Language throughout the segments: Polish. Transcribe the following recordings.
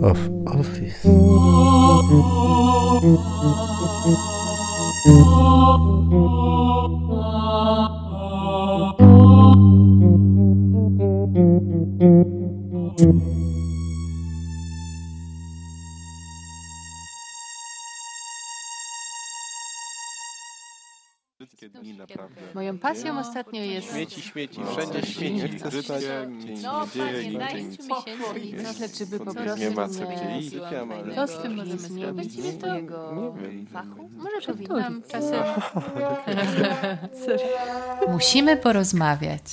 of Office. Dni naprawdę. Moją pasją ostatnio jest... Śmieci, wszędzie śmieci. Brzydkie, Panie, daj 3 miesięcy i trochę, żeby po prostu nie ma co gdzie iść. Co z tym możemy zrobić w swojego fachu? Może powinnam czasem... Musimy porozmawiać.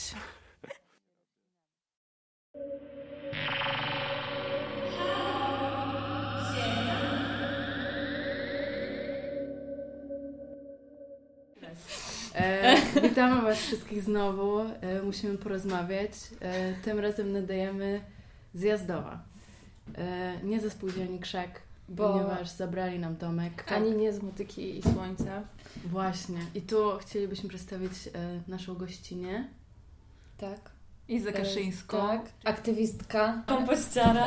Witamy Was wszystkich znowu. Musimy porozmawiać. Tym razem nadajemy z Jazdowa. Nie ze spółdzielni Krzak, ponieważ zabrali nam domek. Ani nie z Motyki i Słońca. Właśnie. I tu chcielibyśmy przedstawić naszą gościnę. Tak. Izę Kaszyńską. Tak. Aktywistka. Kompościara.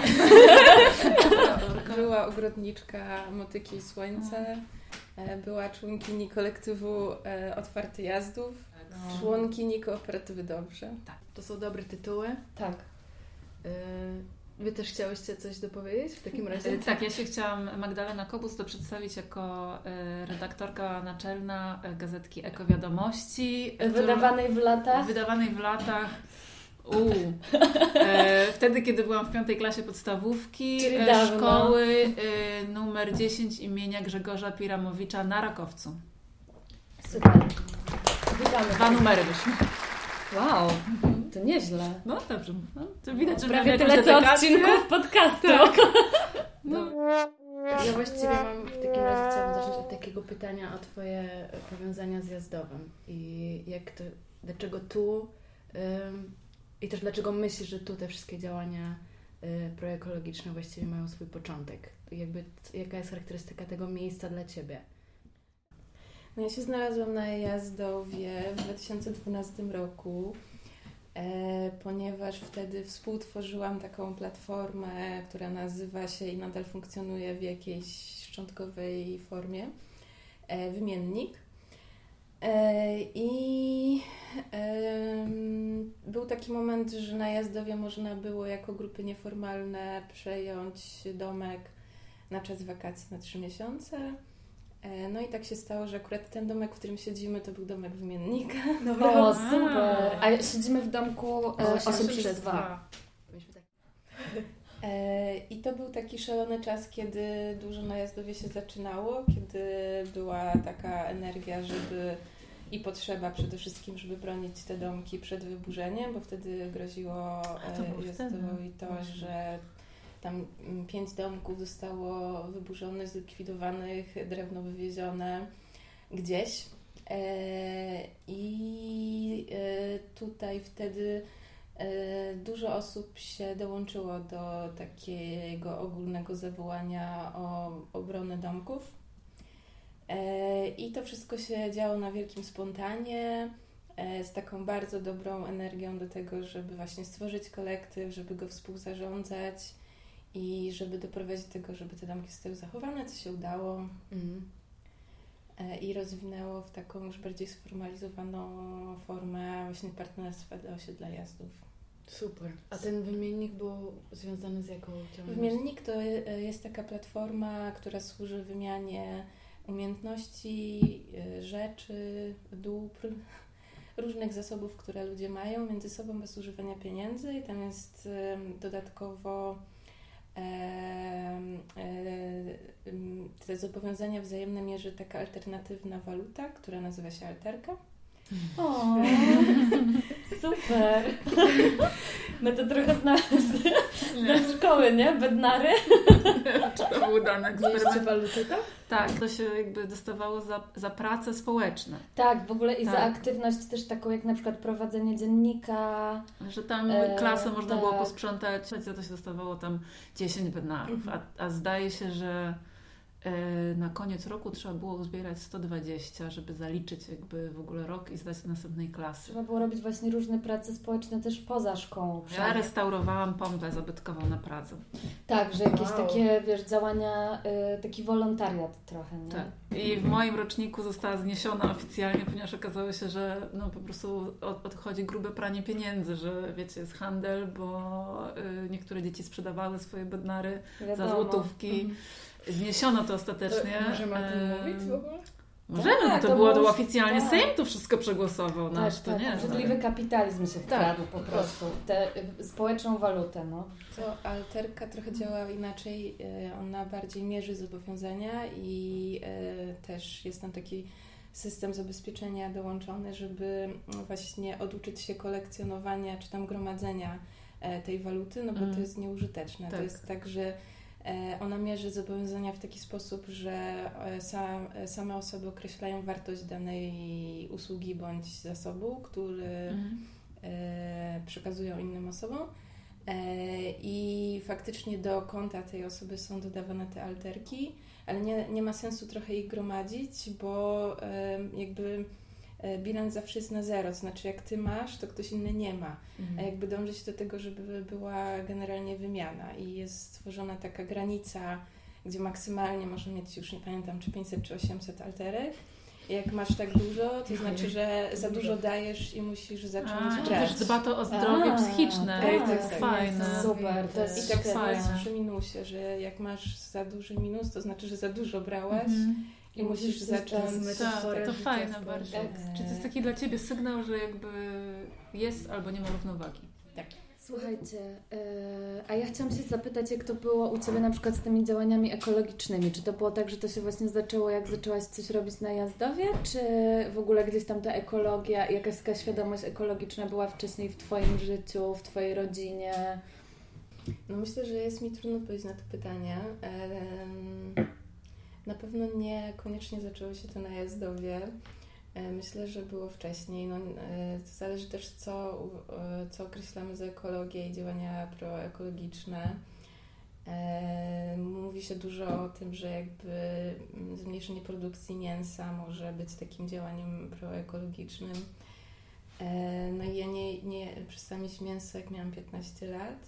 Była ogrodniczka Motyki i Słońca. Była członkini kolektywu Otwarty Jazdów. Członkini kooperatywy Dobrze. Tak. To są dobre tytuły. Tak. Wy też chciałyście coś dopowiedzieć w takim razie? Tak, ja się chciałam, Magdalena Kobus, to przedstawić jako redaktorka naczelna gazetki Ekowiadomości. Wydawanej w latach. Wtedy, kiedy byłam w 5. klasie podstawówki szkoły numer 10 imienia Grzegorza Piramowicza na Rakowcu. Super. Witamy. 2 numery wyszły. Wow, to nieźle. No dobrze. No, to widać, że prawie tyle co odcinków podcastu. Tak. No. Ja właściwie mam w takim razie chciałam zacząć od takiego pytania o Twoje powiązania z Jazdowem i jak to, dlaczego tu i też dlaczego myślisz, że tu te wszystkie działania proekologiczne właściwie mają swój początek? Jakby, jaka jest charakterystyka tego miejsca dla Ciebie? No ja się znalazłam na Jazdowie w 2012 roku, ponieważ wtedy współtworzyłam taką platformę, która nazywa się i nadal funkcjonuje w jakiejś szczątkowej formie Wymiennik. Był taki moment, że na Jazdowie można było jako grupy nieformalne przejąć domek na czas wakacji na 3 miesiące. No i tak się stało, że akurat ten domek, w którym siedzimy, to był domek Wymiennika. O, super! A siedzimy w domku 8/2. I to był taki szalony czas, kiedy dużo na Jazdowie się zaczynało, kiedy była taka energia, żeby i potrzeba przede wszystkim, żeby bronić te domki przed wyburzeniem, bo wtedy groziło Jazdowi to, że tam 5 domków zostało wyburzonych, zlikwidowanych, drewno wywiezione gdzieś. I tutaj wtedy dużo osób się dołączyło do takiego ogólnego zawołania o obronę domków. I to wszystko się działo na wielkim spontanie, z taką bardzo dobrą energią do tego, żeby właśnie stworzyć kolektyw, żeby go współzarządzać i żeby doprowadzić do tego, żeby te domki zostały zachowane, co się udało. I rozwinęło w taką już bardziej sformalizowaną formę właśnie partnerstwa dla osiedla Jazdów. Super. A ten wymiennik był związany z jaką działalnością? Wymiennik to jest taka platforma, która służy wymianie umiejętności, rzeczy, dóbr, różnych zasobów, które ludzie mają między sobą bez używania pieniędzy i tam jest dodatkowo te zobowiązania wzajemne mierzy taka alternatywna waluta, która nazywa się alterka. O, super! My to trochę z szkoły, nie? Bednary. Czy to był dany eksperyment? Waluty, tak? Tak, to się jakby dostawało za prace społeczne. Tak, w ogóle i tak. za aktywność też taką jak na przykład prowadzenie dziennika. Że tam klasę można było posprzątać, za to się dostawało tam 10 bednarów, a zdaje się, że Na koniec roku trzeba było uzbierać 120, żeby zaliczyć jakby w ogóle rok i zdać do następnej klasy. Trzeba było robić właśnie różne prace społeczne też poza szkołą. Ja restaurowałam pompę zabytkową na Pradze. Tak, że jakieś takie, wiesz, działania, taki wolontariat trochę, nie? Tak. I w moim roczniku została zniesiona oficjalnie, ponieważ okazało się, że no po prostu odchodzi grube pranie pieniędzy, że wiecie, jest handel, bo niektóre dzieci sprzedawały swoje bednary za złotówki. Zniesiono to ostatecznie. To możemy o tym mówić w ogóle? Możemy, Tak, to było oficjalnie tak. Sejm to wszystko przegłosował. To nie obrzydliwy kapitalizm się wkradł po prostu. Tę społeczną walutę, no. To alterka trochę działa inaczej. Ona bardziej mierzy zobowiązania i też jest tam taki system zabezpieczenia dołączony, żeby właśnie oduczyć się kolekcjonowania czy tam gromadzenia tej waluty, no bo to jest nieużyteczne. Tak. To jest tak, że ona mierzy zobowiązania w taki sposób, że same osoby określają wartość danej usługi bądź zasobu, który przekazują innym osobom. I faktycznie do konta tej osoby są dodawane te alterki, ale nie ma sensu trochę ich gromadzić, bo jakby bilans zawsze jest na zero, to znaczy jak ty masz, to ktoś inny nie ma, a jakby dążyć do tego, żeby była generalnie wymiana i jest stworzona taka granica, gdzie maksymalnie można mieć, już nie pamiętam, czy 500 czy 800 alterek. I jak masz tak dużo, to znaczy, że za dużo dajesz i musisz zacząć to brać. też dba to o zdrowie psychiczne. tak, To jest tak, fajne. Super, to jest I tak samo fajne. jest przy minusie, że jak masz za duży minus, to znaczy, że za dużo brałaś i musisz zacząć. To fajne bardzo. Czy to jest taki dla Ciebie sygnał, że jakby jest albo nie ma równowagi? Tak. Słuchajcie, a ja chciałam się zapytać, jak to było u Ciebie na przykład z tymi działaniami ekologicznymi? Czy to było tak, że to się właśnie zaczęło, jak zaczęłaś coś robić na Jazdowie? Czy w ogóle gdzieś tam ta ekologia, jakaś taka świadomość ekologiczna była wcześniej w Twoim życiu, w Twojej rodzinie? No myślę, że jest mi trudno odpowiedzieć na to pytanie. Na pewno niekoniecznie zaczęło się to na Jazdowie. Myślę, że było wcześniej. To zależy też, co określamy za ekologię i działania proekologiczne. Mówi się dużo o tym, że jakby zmniejszenie produkcji mięsa może być takim działaniem proekologicznym. No i ja nie przestałam jeść mięso, jak miałam 15 lat.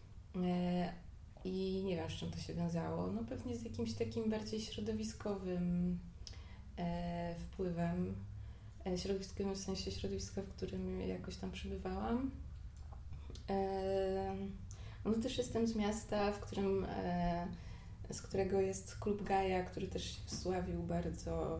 I nie wiem, z czym to się wiązało. No pewnie z jakimś takim bardziej środowiskowym wpływem. Środowiskowym w sensie środowiska, w którym jakoś tam przebywałam. No też jestem z miasta, z którego jest klub Gaja, który też się wsławił bardzo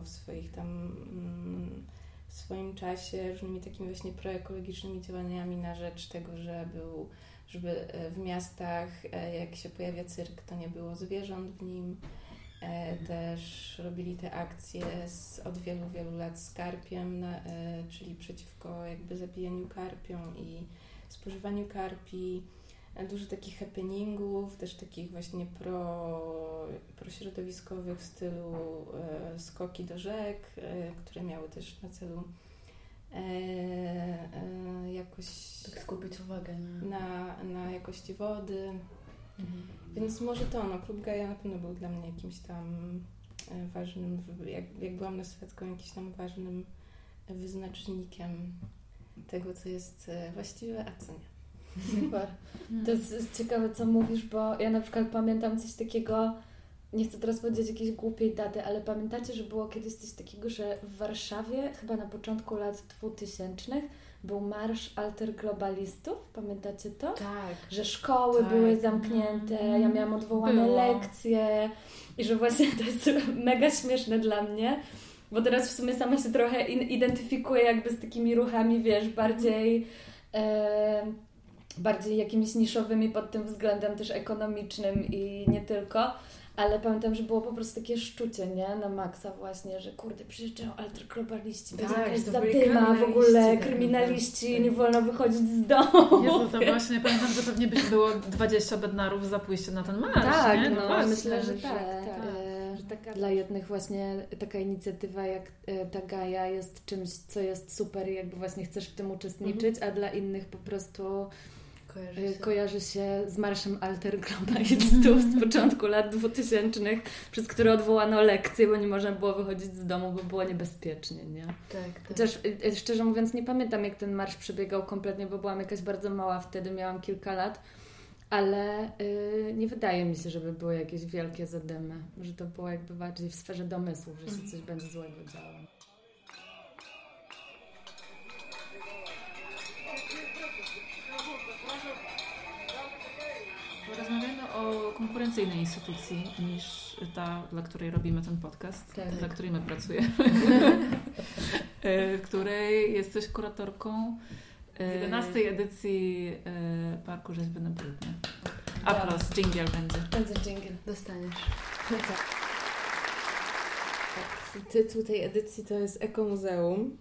w swoim czasie różnymi takimi właśnie proekologicznymi działaniami na rzecz tego, żeby w miastach, jak się pojawia cyrk, to nie było zwierząt w nim. Też robili te akcje od wielu, wielu lat z karpiem, czyli przeciwko jakby zabijaniu karpią i spożywaniu karpi. Dużo takich happeningów, też takich właśnie prośrodowiskowych w stylu skoki do rzek, które miały też na celu jakoś tak skupić uwagę na jakości wody. Więc może klub Gaja na pewno był dla mnie jakimś tam ważnym, jak byłam nastolatką, jakimś tam ważnym wyznacznikiem tego, co jest właściwe, a co nie. Super. To jest ciekawe, co mówisz, bo ja na przykład pamiętam coś takiego, nie chcę teraz powiedzieć jakiejś głupiej daty, ale pamiętacie, że było kiedyś coś takiego, że w Warszawie, chyba na początku lat 2000 był marsz alterglobalistów, pamiętacie to? Tak. Że szkoły były zamknięte, ja miałam odwołane lekcje i że właśnie to jest mega śmieszne dla mnie, bo teraz w sumie sama się trochę identyfikuję jakby z takimi ruchami, wiesz, bardziej jakimiś niszowymi pod tym względem też ekonomicznym i nie tylko, ale pamiętam, że było po prostu takie szczucie, nie? Na maksa właśnie, że kurde, przyjeżdżają alterglobaliści, będzie jakaś zadyma w ogóle, kryminaliści, nie wolno wychodzić z domu. Jezu, to właśnie pamiętam, że pewnie by było 20 bednarów za pójście na ten marsz, tak, nie? No myślę, że tak. Dla jednych właśnie taka inicjatywa jak ta Gaja jest czymś, co jest super i jakby właśnie chcesz w tym uczestniczyć, a dla innych po prostu kojarzy się z marszem alterglobalizmów z początku lat 2000, przez które odwołano lekcje, bo nie można było wychodzić z domu, bo było niebezpiecznie, nie? Tak. Chociaż szczerze mówiąc nie pamiętam, jak ten marsz przebiegał kompletnie, bo byłam jakaś bardzo mała wtedy, miałam kilka lat, ale nie wydaje mi się, żeby były jakieś wielkie zadymy, że to było jakby bardziej w sferze domysłów, że się coś będzie złego działo. Rozmawiamy o konkurencyjnej instytucji niż ta, dla której robimy ten podcast, dla której my pracujemy, w której jesteś kuratorką 11 edycji Parku Rzeźby na Brudnie. Aplauz, dżingiel będzie. Będzie dżingiel. Dostaniesz. Tytuł tej edycji to jest Ekomuzeum.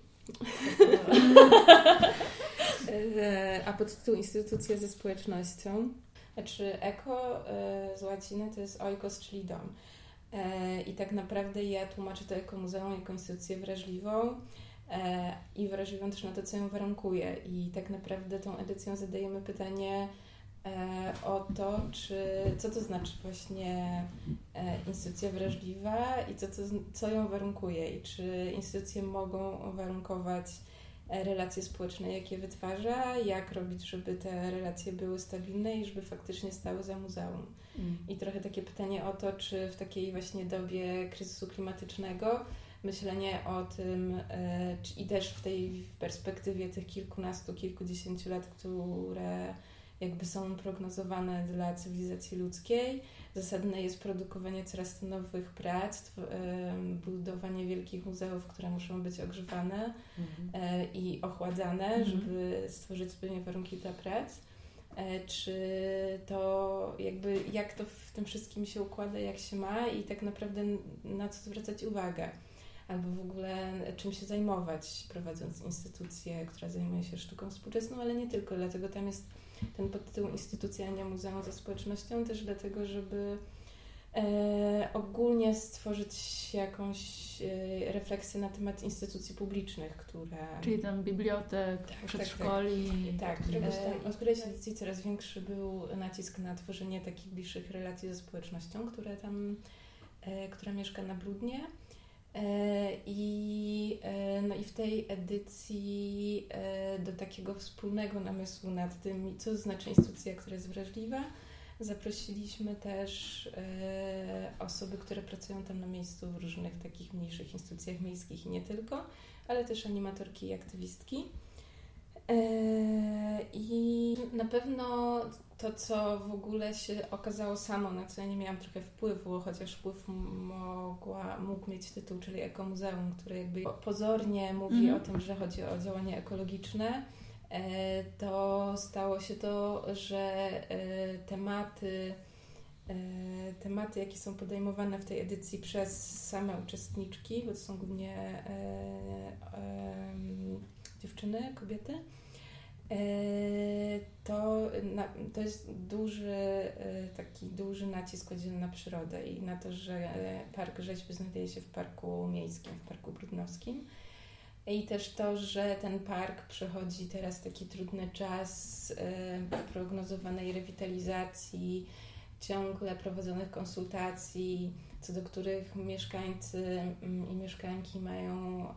A podtytuł Instytucja ze społecznością. Znaczy eko z łaciny to jest oikos, czyli dom. I tak naprawdę ja tłumaczę to ekomuzeum jako instytucję wrażliwą i wrażliwą też na to, co ją warunkuje. I tak naprawdę tą edycją zadajemy pytanie o to, co to znaczy właśnie instytucja wrażliwa i co ją warunkuje i czy instytucje mogą warunkować relacje społeczne, jakie wytwarza, jak robić, żeby te relacje były stabilne i żeby faktycznie stały za muzeum. I trochę takie pytanie o to, czy w takiej właśnie dobie kryzysu klimatycznego myślenie o tym i też w tej perspektywie tych kilkunastu, kilkudziesięciu lat, które jakby są prognozowane dla cywilizacji ludzkiej. Zasadne jest produkowanie coraz to nowych prac, budowanie wielkich muzeów, które muszą być ogrzewane i ochładzane, żeby stworzyć odpowiednie warunki dla prac. Czy to jakby, jak to w tym wszystkim się układa, jak się ma i tak naprawdę na co zwracać uwagę. Albo w ogóle czym się zajmować, prowadząc instytucję, która zajmuje się sztuką współczesną, ale nie tylko, dlatego tam jest ten podtytuł Instytucja, a nie Muzeum ze społecznością, też dlatego, żeby ogólnie stworzyć jakąś refleksję na temat instytucji publicznych, które... Czyli tam bibliotek, przedszkoli... Tak, od którejś edycji coraz większy był nacisk na tworzenie takich bliższych relacji ze społecznością, która mieszka na Brudnie. I w tej edycji do takiego wspólnego namysłu nad tym, co znaczy instytucja, która jest wrażliwa, zaprosiliśmy też osoby, które pracują tam na miejscu w różnych takich mniejszych instytucjach miejskich i nie tylko, ale też animatorki i aktywistki. I na pewno to, co w ogóle się okazało samo, na co ja nie miałam trochę wpływu, chociaż wpływ mógł mieć tytuł, czyli Ekomuzeum, które jakby pozornie mówi o tym, że chodzi o działania ekologiczne, to stało się to, że tematy, jakie są podejmowane w tej edycji przez same uczestniczki, bo to są głównie dziewczyny, kobiety, to jest duży nacisk kładziony na przyrodę i na to, że Park Rzeźby znajduje się w parku miejskim, w Parku Brudnowskim. I też to, że ten park przechodzi teraz taki trudny czas prognozowanej rewitalizacji, ciągle prowadzonych konsultacji, co do których mieszkańcy i mieszkanki mają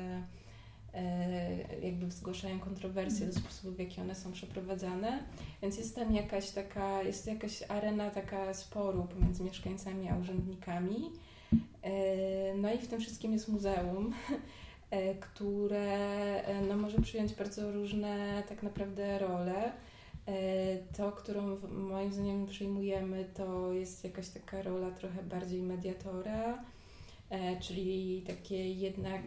jakby zgłaszają kontrowersje do sposobu, w jaki one są przeprowadzane, więc jest tam jakaś arena taka sporu pomiędzy mieszkańcami a urzędnikami. No i w tym wszystkim jest muzeum, które może przyjąć bardzo różne tak naprawdę role. To, którą moim zdaniem przyjmujemy, to jest jakaś taka rola trochę bardziej mediatora, czyli takie jednak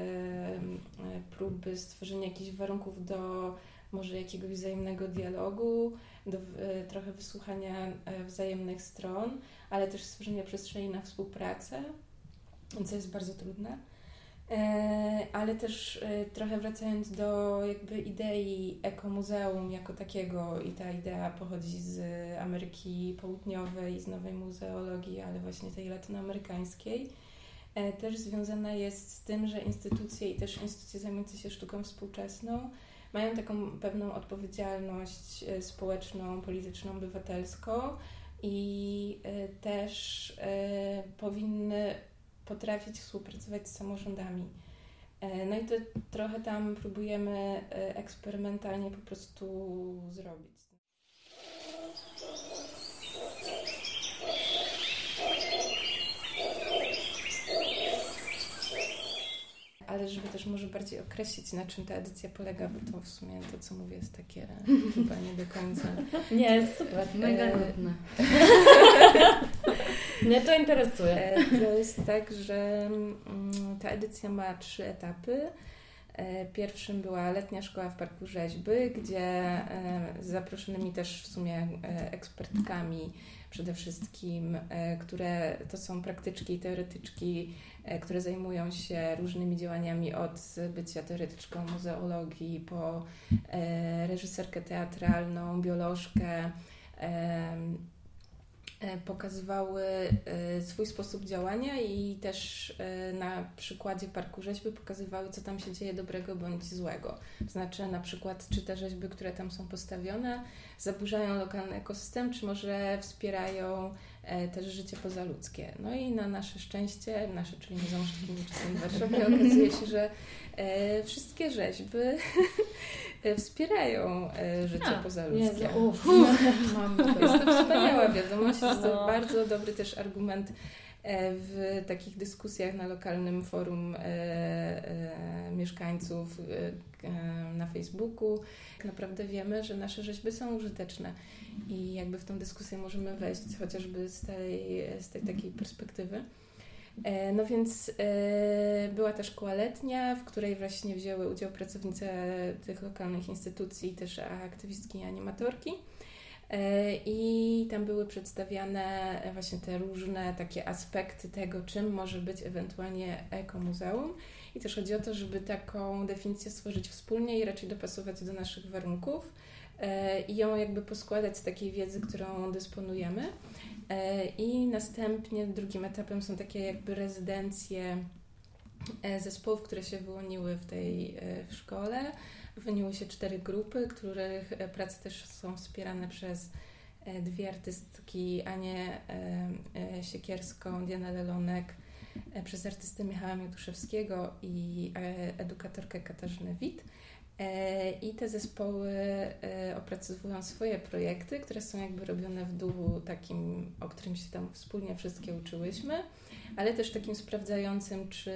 próby stworzenia jakichś warunków do może jakiegoś wzajemnego dialogu, do trochę wysłuchania wzajemnych stron, ale też stworzenia przestrzeni na współpracę, co jest bardzo trudne. Ale też trochę wracając do jakby idei ekomuzeum jako takiego i ta idea pochodzi z Ameryki Południowej, z nowej muzeologii, ale właśnie tej latynoamerykańskiej, też związana jest z tym, że instytucje i też instytucje zajmujące się sztuką współczesną mają taką pewną odpowiedzialność społeczną, polityczną, obywatelską i też powinny potrafić współpracować z samorządami. No i to trochę tam próbujemy eksperymentalnie po prostu zrobić. Ale żeby też może bardziej określić, na czym ta edycja polega, bo to w sumie to, co mówię, jest takie chyba nie do końca. Nie, super. Mega nudne. Mnie to interesuje. To jest tak, że ta edycja ma 3 etapy. Pierwszym była letnia szkoła w Parku Rzeźby, gdzie z zaproszonymi też w sumie ekspertkami przede wszystkim, które to są praktyczki i teoretyczki, które zajmują się różnymi działaniami od bycia teoretyczką muzeologii po reżyserkę teatralną, biolożkę, pokazywały swój sposób działania i też na przykładzie Parku Rzeźby pokazywały, co tam się dzieje dobrego bądź złego. To znaczy na przykład, czy te rzeźby, które tam są postawione, zaburzają lokalny ekosystem, czy może wspierają też życie pozaludzkie. No i na nasze szczęście, czyli Muzeum Sztuki Nowoczesnej w Warszawie, okazuje się, że wszystkie rzeźby wspierają życie pozaludzkie. To jest to wspaniała wiadomość, jest to bardzo dobry też argument w takich dyskusjach na lokalnym forum mieszkańców na Facebooku. Tak naprawdę wiemy, że nasze rzeźby są użyteczne i jakby w tą dyskusję możemy wejść chociażby z tej takiej perspektywy. No więc była ta szkoła letnia, w której właśnie wzięły udział pracownice tych lokalnych instytucji, też aktywistki i animatorki. I tam były przedstawiane właśnie te różne takie aspekty tego, czym może być ewentualnie ekomuzeum. I też chodzi o to, żeby taką definicję stworzyć wspólnie i raczej dopasować do naszych warunków i ją jakby poskładać z takiej wiedzy, którą dysponujemy. I następnie drugim etapem są takie jakby rezydencje zespołów, które się wyłoniły w szkole. Wyłoniły się 4 grupy, których prace też są wspierane przez 2 artystki, Anię Siekierską, Dianę Lelonek, przez artystę Michała Mioduszewskiego i edukatorkę Katarzynę Wit. I te zespoły opracowują swoje projekty, które są jakby robione w duchu takim, o którym się tam wspólnie wszystkie uczyłyśmy, ale też takim sprawdzającym, czy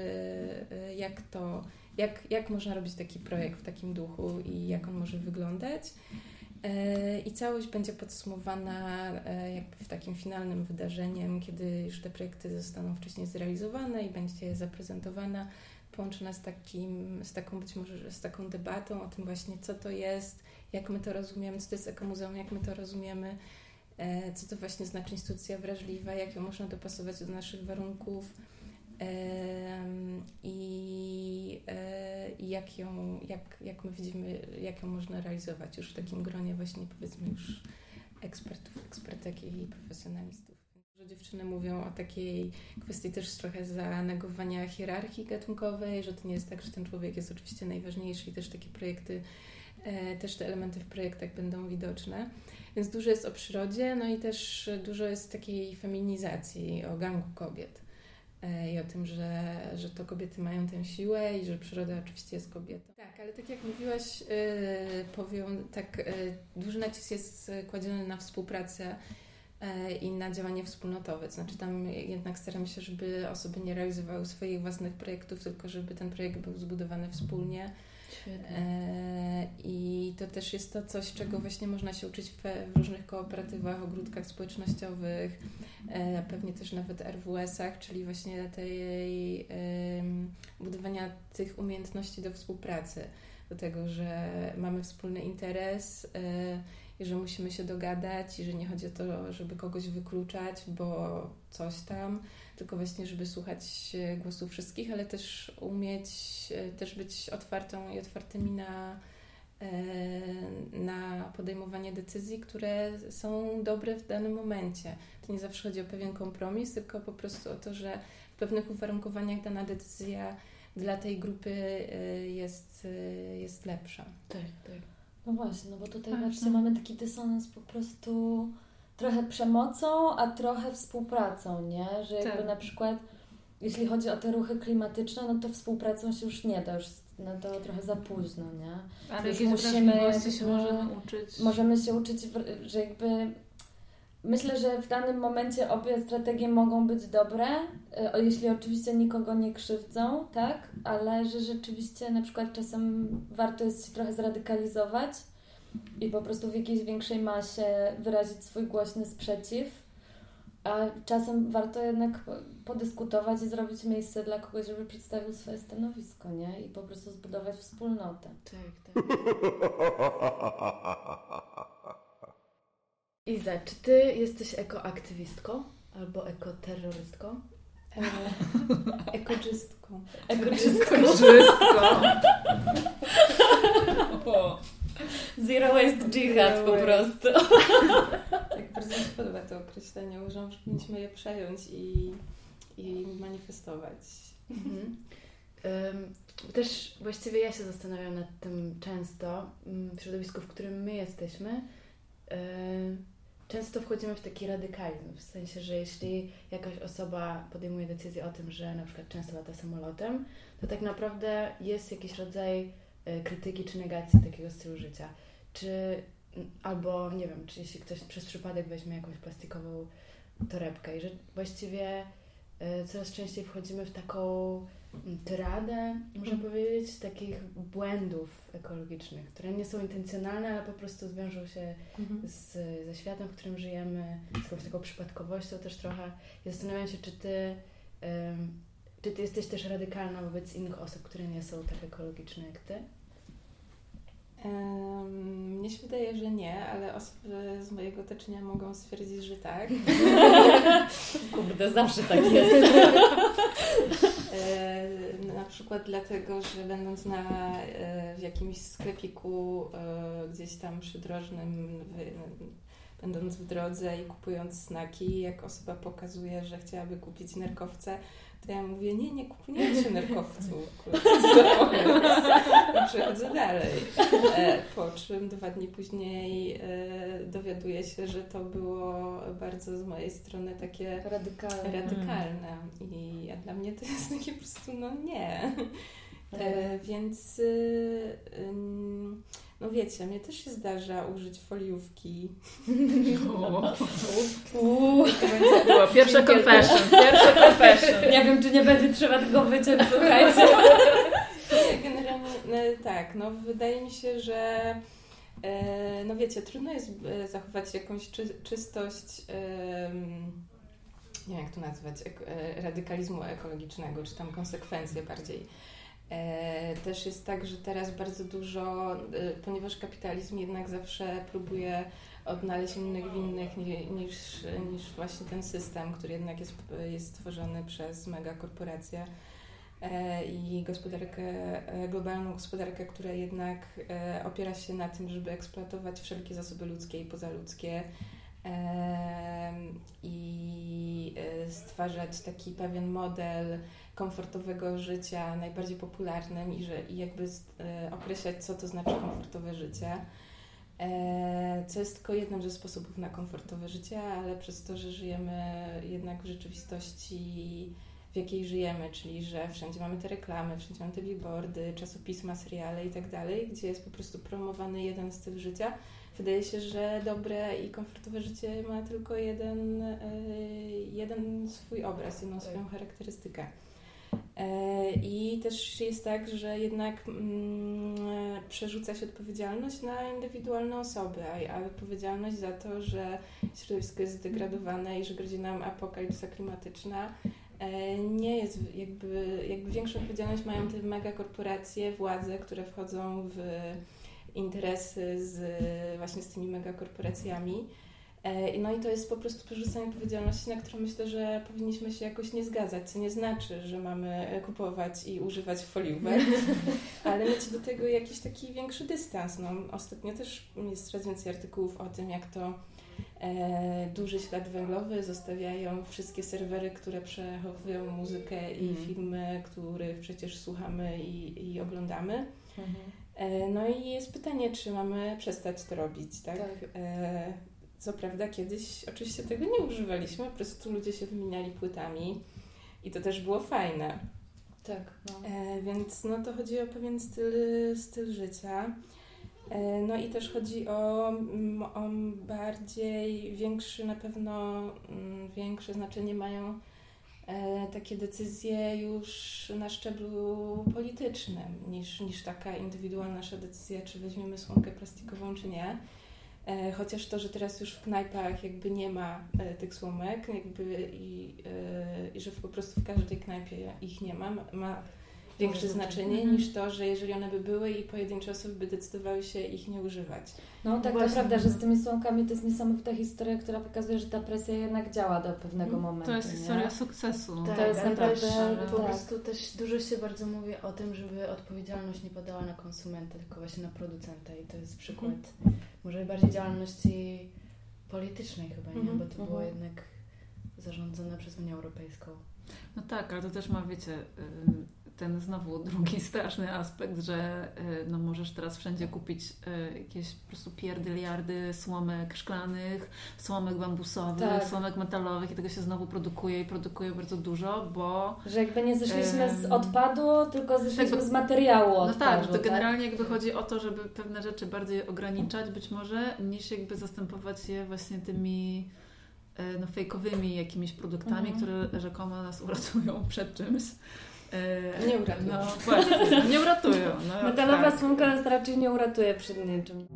jak można robić taki projekt w takim duchu i jak on może wyglądać. I całość będzie podsumowana jakby w takim finalnym wydarzeniem, kiedy już te projekty zostaną wcześniej zrealizowane i będzie zaprezentowana, połączona z taką być może z taką debatą o tym właśnie, co to jest, jak my to rozumiemy, co to jest ekomuzeum, jak my to rozumiemy, co to właśnie znaczy instytucja wrażliwa, jak ją można dopasować do naszych warunków i jak my widzimy, jak ją można realizować już w takim gronie właśnie powiedzmy już ekspertów, ekspertek i profesjonalistów. Że dziewczyny mówią o takiej kwestii też trochę zanegowania hierarchii gatunkowej, że to nie jest tak, że ten człowiek jest oczywiście najważniejszy i też takie projekty, też te elementy w projektach będą widoczne. Więc dużo jest o przyrodzie, no i też dużo jest takiej feminizacji, o gangu kobiet i o tym, że to kobiety mają tę siłę i że przyroda oczywiście jest kobietą. Tak, ale tak jak mówiłaś, powiem, tak duży nacisk jest kładziony na współpracę i na działanie wspólnotowe. To znaczy tam jednak staramy się, żeby osoby nie realizowały swoich własnych projektów, tylko żeby ten projekt był zbudowany wspólnie. I to też jest to coś, czego właśnie można się uczyć w różnych kooperatywach, ogródkach społecznościowych, pewnie też nawet RWS-ach, czyli właśnie tej budowania tych umiejętności do współpracy, do tego, że mamy wspólny interes i że musimy się dogadać i że nie chodzi o to, żeby kogoś wykluczać, bo coś tam, tylko właśnie, żeby słuchać głosu wszystkich, ale też umieć też być otwartą i otwartymi na podejmowanie decyzji, które są dobre w danym momencie. To nie zawsze chodzi o pewien kompromis, tylko po prostu o to, że w pewnych uwarunkowaniach dana decyzja dla tej grupy jest lepsza. Tak. No właśnie, no bo tutaj właśnie mamy taki dysonans po prostu trochę przemocą, a trochę współpracą, nie? Że jakby na przykład jeśli chodzi o te ruchy klimatyczne, no to współpracą się już nie da, już na to trochę za późno, nie? Ale już jakieś wrażliwości się możemy uczyć. Możemy się uczyć, że jakby myślę, że w danym momencie obie strategie mogą być dobre, jeśli oczywiście nikogo nie krzywdzą, tak? Ale że rzeczywiście na przykład czasem warto jest się trochę zradykalizować i po prostu w jakiejś większej masie wyrazić swój głośny sprzeciw, a czasem warto jednak podyskutować i zrobić miejsce dla kogoś, żeby przedstawił swoje stanowisko, nie? I po prostu zbudować wspólnotę. Tak. Iza, czy ty jesteś ekoaktywistką albo ekoterrorystką? Ekoczystką. Zero waste jihad po prostu. Tak, bardzo mi się podoba to określenie. Uważam, że powinniśmy je przejąć i manifestować. Też właściwie ja się zastanawiam nad tym często w środowisku, w którym my jesteśmy. Często wchodzimy w taki radykalizm, w sensie, że jeśli jakaś osoba podejmuje decyzję o tym, że na przykład często lata samolotem, to tak naprawdę jest jakiś rodzaj krytyki czy negacji takiego stylu życia. Albo nie wiem, czy jeśli ktoś przez przypadek weźmie jakąś plastikową torebkę i że właściwie coraz częściej wchodzimy w taką tyradę, można powiedzieć, takich błędów ekologicznych, które nie są intencjonalne, ale po prostu zwiążą się ze światem, w którym żyjemy, z jakąś taką przypadkowością też trochę. I zastanawiam się, czy ty jesteś też radykalna wobec innych osób, które nie są tak ekologiczne jak ty? Mnie się wydaje, że nie, ale osoby z mojego otoczenia mogą stwierdzić, że tak. Kurde, zawsze tak jest. Na przykład dlatego, że będąc w jakimś sklepiku gdzieś tam przydrożnym, będąc w drodze i kupując snaki, jak osoba pokazuje, że chciałaby kupić nerkowce, to ja mówię, nie kupujecie nerkowców. I przechodzę dalej. Po czym 2 dni później dowiaduję się, że to było bardzo z mojej strony takie radykalne. A dla mnie to jest takie po prostu, nie. Więc no wiecie, mnie też się zdarza użyć foliówki. To będzie była pierwsza confession. Nie wiem, czy nie będzie trzeba tego wyciąć, słuchajcie. Generalnie tak, wydaje mi się, że no wiecie, trudno jest zachować jakąś czystość, nie wiem jak to nazwać, radykalizmu ekologicznego, czy tam konsekwencje bardziej. Też jest tak, że teraz bardzo dużo, ponieważ kapitalizm jednak zawsze próbuje odnaleźć innych winnych niż właśnie ten system, który jednak jest stworzony przez megakorporacje i globalną gospodarkę, która jednak opiera się na tym, żeby eksploatować wszelkie zasoby ludzkie i pozaludzkie i stwarzać taki pewien model komfortowego życia najbardziej popularnym i jakby określać, co to znaczy komfortowe życie. Co jest tylko jednym ze sposobów na komfortowe życie, ale przez to, że żyjemy jednak w rzeczywistości, w jakiej żyjemy, czyli że wszędzie mamy te reklamy, wszędzie mamy te billboardy, czasopisma, seriale i tak dalej, gdzie jest po prostu promowany jeden styl życia. Wydaje się, że dobre i komfortowe życie ma tylko jeden swój obraz, jedną swoją charakterystykę. I też jest tak, że jednak przerzuca się odpowiedzialność na indywidualne osoby, a odpowiedzialność za to, że środowisko jest zdegradowane i że grozi nam apokalipsa klimatyczna, nie jest jakby większą odpowiedzialność mają te megakorporacje, władze, które wchodzą w interesy właśnie z tymi megakorporacjami. No i to jest po prostu przerzucenie odpowiedzialności, na którą myślę, że powinniśmy się jakoś nie zgadzać, co nie znaczy, że mamy kupować i używać foliówek, ale mieć do tego jakiś taki większy dystans. Ostatnio też jest coraz więcej artykułów o tym, jak to duży ślad węglowy, zostawiają wszystkie serwery, które przechowują muzykę i filmy, których przecież słuchamy i oglądamy. No i jest pytanie, czy mamy przestać to robić, tak? Co prawda kiedyś oczywiście tego nie używaliśmy, po prostu ludzie się wymieniali płytami i to też było fajne. Tak. No. Więc no to chodzi o pewien styl życia. No i też chodzi o większe na pewno większe znaczenie mają takie decyzje już na szczeblu politycznym niż taka indywidualna nasza decyzja, czy weźmiemy słomkę plastikową, czy nie. Chociaż to, że teraz już w knajpach jakby nie ma tych słomek jakby i że po prostu w każdej knajpie ich nie ma większe znaczenie niż to, że jeżeli one by były i pojedyncze osoby by decydowały się ich nie używać. No tak, to prawda, że z tymi słomkami to jest niesamowita historia, która pokazuje, że ta presja jednak działa do pewnego momentu. To jest historia sukcesu. Tak, to jest naprawdę po prostu też dużo się bardzo mówi o tym, żeby odpowiedzialność nie padała na konsumenta, tylko właśnie na producenta i to jest przykład może bardziej działalności politycznej chyba, nie? Bo to było jednak zarządzane przez Unię Europejską. No tak, ale to też ma, wiecie, ten znowu drugi straszny aspekt, że no możesz teraz wszędzie kupić jakieś po prostu pierdyliardy słomek szklanych, słomek bambusowych, słomek metalowych i tego się znowu produkuje bardzo dużo, bo... Że jakby nie zeszliśmy z odpadu, tylko zeszliśmy z materiału odpadu. No tak, że to generalnie jakby chodzi o to, żeby pewne rzeczy bardziej ograniczać być może, niż jakby zastępować je właśnie tymi fejkowymi jakimiś produktami, które rzekomo nas uratują przed czymś. Nie uratują. No właśnie, nie uratują. No, metalowa słomka nas raczej nie uratuje przed niczym.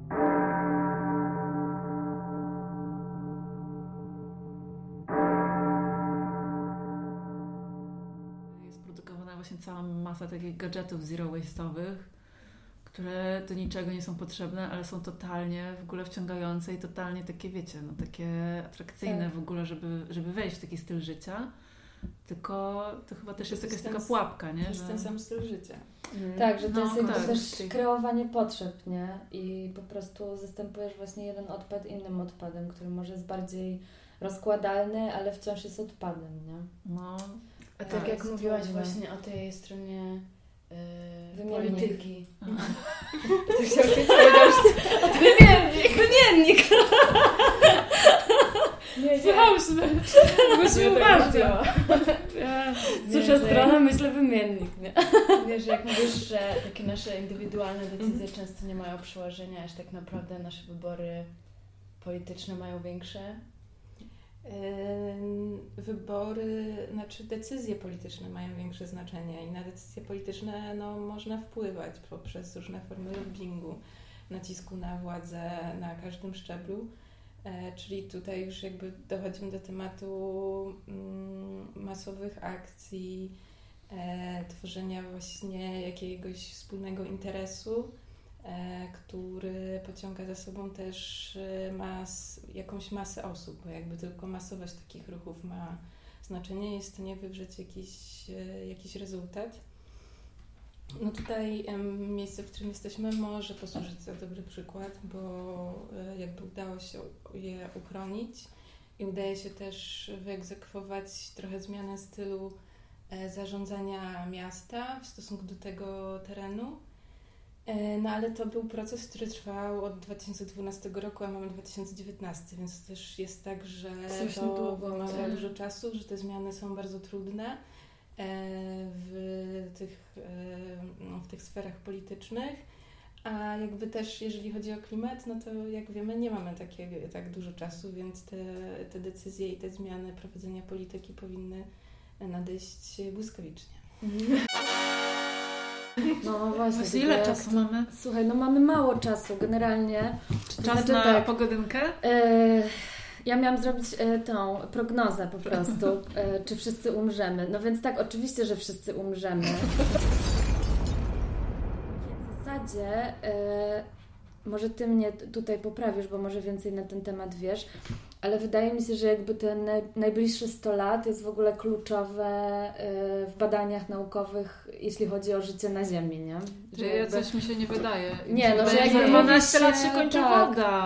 Jest produkowana właśnie cała masa takich gadżetów zero waste'owych, które do niczego nie są potrzebne, ale są totalnie w ogóle wciągające i totalnie takie, wiecie, no takie atrakcyjne w ogóle, żeby wejść w taki styl życia. Tylko to chyba też jest jakaś taka pułapka, nie? To jest ten sam styl życia. Tak, że to jest jakby też kreowanie potrzeb, nie? I po prostu zastępujesz właśnie jeden odpad innym odpadem, który może jest bardziej rozkładalny, ale wciąż jest odpadem, nie? No. A tak jak mówiłaś właśnie o tej stronie polityki. To chciałam się powiedzieć. Wymiennik! Słuchałyśmy. Musimy uważać. Cóża strona, myślę wymiennik. Nie? Wiesz, jak mówisz, że takie nasze indywidualne decyzje często nie mają przełożenia, aż tak naprawdę nasze wybory polityczne mają większe? Decyzje polityczne mają większe znaczenie i na decyzje polityczne można wpływać poprzez różne formy lobbingu, nacisku na władzę na każdym szczeblu. Czyli tutaj już jakby dochodzimy do tematu masowych akcji, tworzenia właśnie jakiegoś wspólnego interesu, który pociąga za sobą też jakąś masę osób, bo jakby tylko masowość takich ruchów ma znaczenie, jest w stanie wywrzeć jakiś rezultat. No tutaj miejsce, w którym jesteśmy, może posłużyć za dobry przykład, bo jakby udało się je uchronić i udaje się też wyegzekwować trochę zmianę stylu zarządzania miasta w stosunku do tego terenu. No ale to był proces, który trwał od 2012 roku, a mamy 2019, więc też jest tak, że to wymaga dużo czasu, że te zmiany są bardzo trudne w tych sferach politycznych, a jakby też jeżeli chodzi o klimat, no to jak wiemy nie mamy tak dużo czasu, więc te decyzje i te zmiany prowadzenia polityki powinny nadejść błyskawicznie. No właśnie. Ile czasu mamy? Słuchaj, mamy mało czasu generalnie. Czas na pogodynkę? Ja miałam zrobić tą prognozę po prostu, czy wszyscy umrzemy. No więc tak, oczywiście, że wszyscy umrzemy. W zasadzie, może Ty mnie tutaj poprawisz, bo może więcej na ten temat wiesz, ale wydaje mi się, że jakby ten najbliższe 100 lat jest w ogóle kluczowe w badaniach naukowych, jeśli chodzi o życie na Ziemi, nie? Że coś mi się nie wydaje. Nie, że jakby 12 lat się kończy woda.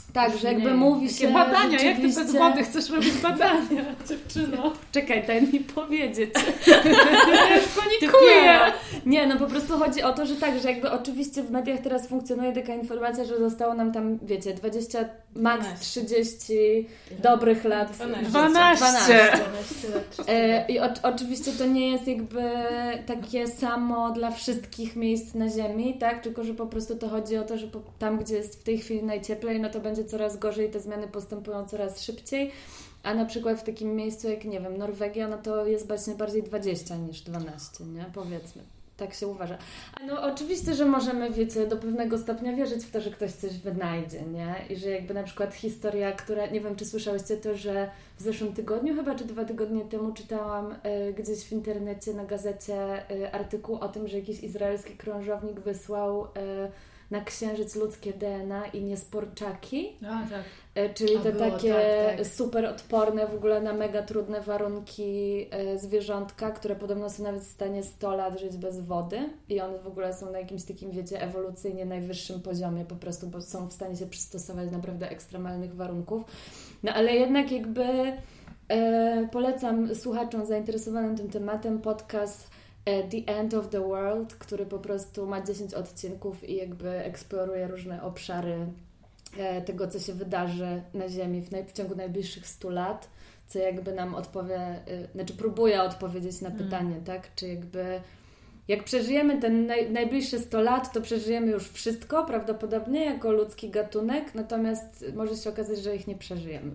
Tak, że jakby mówi się... Jakie badania? rzeczywiście... Jak ty bez wody chcesz robić badania, dziewczyno? Czekaj, daj mi powiedzieć. Ja już panikuję. Nie, no po prostu chodzi o to, że tak, że jakby oczywiście w mediach teraz funkcjonuje taka informacja, że zostało nam tam, wiecie, 20, max 30 dobrych lat. 12. I oczywiście to nie jest jakby takie samo dla wszystkich miejsc na Ziemi, tak? Tylko, że po prostu to chodzi o to, że tam, gdzie jest w tej chwili najcieplej, no to będzie coraz gorzej, te zmiany postępują coraz szybciej. A na przykład w takim miejscu jak, nie wiem, Norwegia, no to jest właśnie bardziej 20 niż 12, nie? Powiedzmy. Tak się uważa. No oczywiście, że możemy, wiecie, do pewnego stopnia wierzyć w to, że ktoś coś wynajdzie, nie? I że jakby na przykład historia, która, nie wiem, czy słyszałyście to, że w zeszłym tygodniu chyba, czy 2 tygodnie temu czytałam gdzieś w internecie na gazecie artykuł o tym, że jakiś izraelski krążownik wysłał na Księżyc ludzkie DNA i niesporczaki. Tak. Czyli te było, takie tak. super odporne w ogóle na mega trudne warunki zwierzątka, które podobno są nawet w stanie 100 lat żyć bez wody i one w ogóle są na jakimś takim, wiecie, ewolucyjnie najwyższym poziomie po prostu, bo są w stanie się przystosować do naprawdę ekstremalnych warunków. No ale jednak jakby polecam słuchaczom zainteresowanym tym tematem podcast The End of the World, który po prostu ma 10 odcinków i jakby eksploruje różne obszary tego, co się wydarzy na Ziemi w ciągu najbliższych 100 lat, co jakby nam próbuje odpowiedzieć na pytanie, tak? Czy jakby jak przeżyjemy ten najbliższe 100 lat, to przeżyjemy już wszystko prawdopodobnie jako ludzki gatunek, natomiast może się okazać, że ich nie przeżyjemy.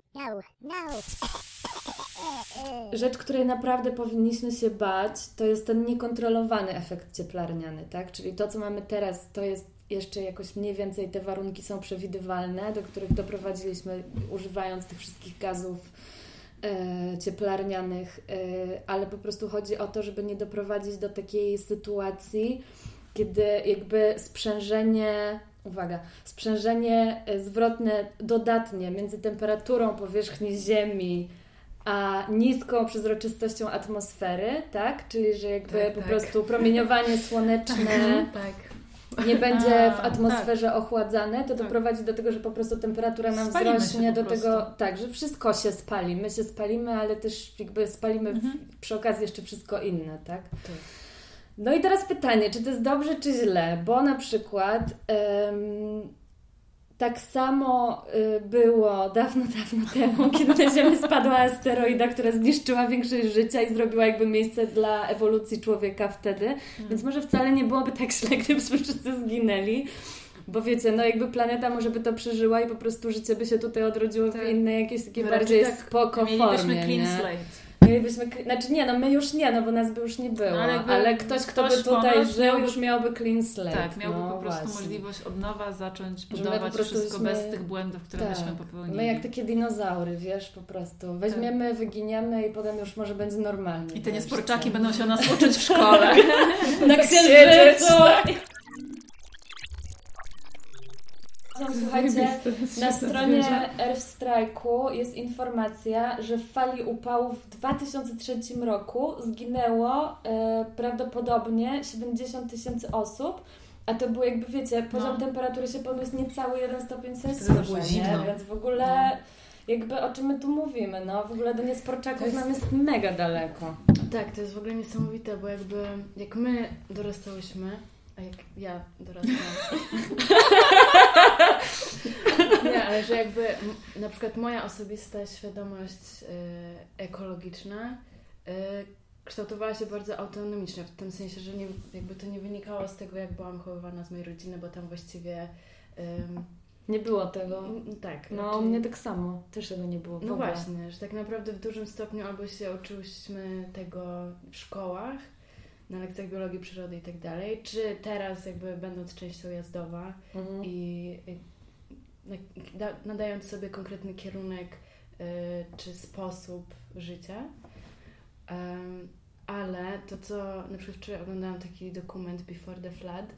Rzecz, której naprawdę powinniśmy się bać, to jest ten niekontrolowany efekt cieplarniany, tak? Czyli to, co mamy teraz, to jest jeszcze jakoś mniej więcej te warunki są przewidywalne, do których doprowadziliśmy używając tych wszystkich gazów cieplarnianych, ale po prostu chodzi o to, żeby nie doprowadzić do takiej sytuacji, kiedy jakby sprzężenie zwrotne dodatnie między temperaturą powierzchni Ziemi a niską przezroczystością atmosfery, tak? Czyli, że jakby po prostu promieniowanie słoneczne nie będzie w atmosferze ochładzane, to doprowadzi do tego, że po prostu temperatura nam wzrośnie do tego, tak, że wszystko się spali. My się spalimy, ale też jakby spalimy przy okazji jeszcze wszystko inne, tak? No i teraz pytanie, czy to jest dobrze, czy źle? Bo na przykład tak samo było dawno temu, kiedy na Ziemię spadła asteroida, która zniszczyła większość życia i zrobiła jakby miejsce dla ewolucji człowieka wtedy. Więc może wcale nie byłoby tak źle, gdybyśmy wszyscy zginęli. Bo wiecie, no jakby planeta może by to przeżyła i po prostu życie by się tutaj odrodziło w innej jakiejś takiej bardziej spoko formie. Mielibyśmy clean slate. My już nie, no bo nas by już nie było, ale ktoś, kto by tutaj żył, już miałby clean slate. Tak, miałby po prostu możliwość od nowa zacząć budować wszystko bez tych błędów, które myśmy popełnili. My jak takie dinozaury, wiesz, po prostu weźmiemy, wyginiemy i potem już może będzie normalnie. I te niesporczaki będą się nas uczyć w szkole. Na Księżycu! Słuchajcie, na stronie Earthstrike'u jest informacja, że w fali upałów w 2003 roku zginęło prawdopodobnie 70 000 osób, a to było jakby, wiecie, poziom temperatury się podniósł niecały 1 stopień Celsjusza, więc w ogóle jakby o czym my tu mówimy, no w ogóle do niesporczaków nam jest mega daleko. Tak, to jest w ogóle niesamowite, bo jakby jak my dorastałyśmy, a jak ja dorastałam. Nie, ale że jakby na przykład moja osobista świadomość ekologiczna kształtowała się bardzo autonomicznie, w tym sensie, że nie, jakby to nie wynikało z tego, jak byłam wychowywana z mojej rodziny, bo tam właściwie nie było tego. Tak. No, u mnie tak samo. Też tego nie było w ogóle. Właśnie, że tak naprawdę w dużym stopniu albo się uczyłyśmy tego w szkołach, na lekcjach biologii, przyrody i tak dalej, czy teraz jakby będąc częścią Jazdowa i nadając sobie konkretny kierunek czy sposób życia. Ale to, co na przykład wczoraj oglądałam taki dokument Before the Flood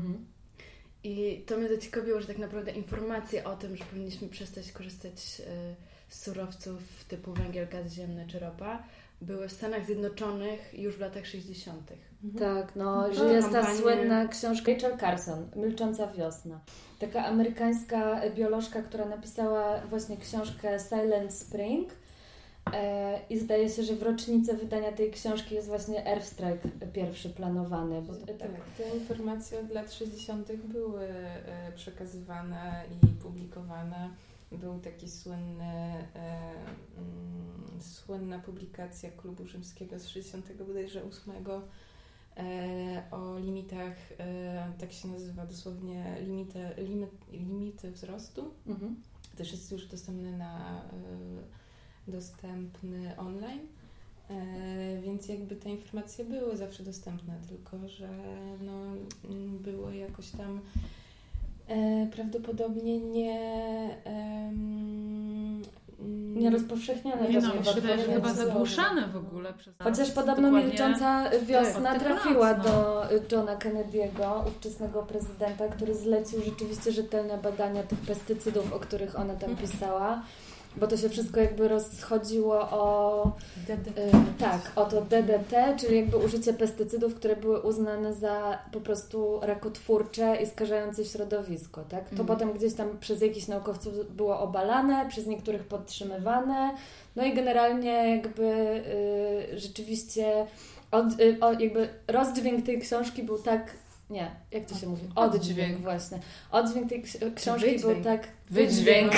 i to mnie zaciekawiło, że tak naprawdę informacje o tym, że powinniśmy przestać korzystać z surowców typu węgiel, gaz ziemny czy ropa, były w Stanach Zjednoczonych już w latach 60. Tak, że jest ta kampanię- słynna książka Rachel Carson, Milcząca wiosna. Taka amerykańska biolożka, która napisała właśnie książkę Silent Spring i zdaje się, że w rocznicę wydania tej książki jest właśnie Airstrike pierwszy planowany. Bo, Tak, te informacje od lat 60. były przekazywane i publikowane. Był taki słynna publikacja Klubu Rzymskiego z 60 bodajże 8 o limitach, tak się nazywa dosłownie, limity wzrostu. Też jest już dostępny online. Więc jakby te informacje były zawsze dostępne, tylko że było jakoś tam prawdopodobnie nie rozpowszechniane. Chyba zagłuszane w ogóle przez nas. Chociaż podobno Dokładnie. Milcząca wiosna Tak, trafiła no. do Johna Kennedy'ego, ówczesnego prezydenta, który zlecił rzeczywiście rzetelne badania tych pestycydów, o których ona tam pisała. Bo to się wszystko jakby rozchodziło o o to DDT, czyli jakby użycie pestycydów, które były uznane za po prostu rakotwórcze i skażające środowisko, tak? To potem gdzieś tam przez jakichś naukowców było obalane, przez niektórych podtrzymywane, no i generalnie jakby rzeczywiście jakby rozdźwięk tej książki był tak, nie, jak to się mówi? Oddźwięk właśnie. Oddźwięk tej książki był tak... Wydźwięk.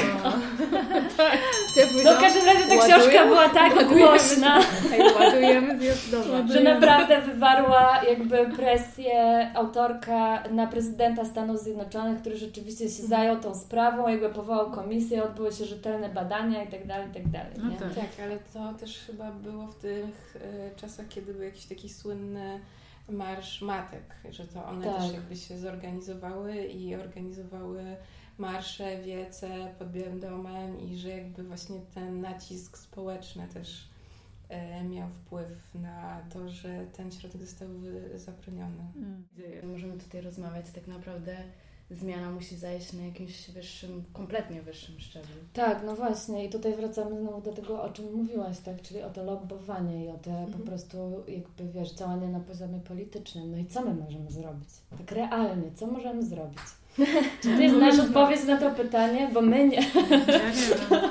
No w każdym razie ta książka była tak głośna, Ładujemy zjazdowe. że naprawdę wywarła jakby presję autorka na prezydenta Stanów Zjednoczonych, który rzeczywiście się zajął tą sprawą, jakby powołał komisję, odbyły się rzetelne badania i tak dalej, No nie? tak. Tak, ale to też chyba było w tych czasach, kiedy był jakiś taki słynny Marsz Matek, że to one Tak. też jakby się zorganizowały i organizowały marsze, wiece pod Białym Domem i że jakby właśnie ten nacisk społeczny też miał wpływ na to, że ten środek został zabroniony. Możemy tutaj rozmawiać, tak naprawdę zmiana musi zajść na jakimś kompletnie wyższym szczeblu. Tak, no właśnie i tutaj wracamy znowu do tego, o czym mówiłaś, tak, czyli o to lobbowanie i o te po prostu jakby, wiesz, działania na poziomie politycznym. No i co my możemy zrobić? Tak realnie, co możemy zrobić? Czy ty znasz odpowiedź na to pytanie? Bo my nie. Ja nie wiem.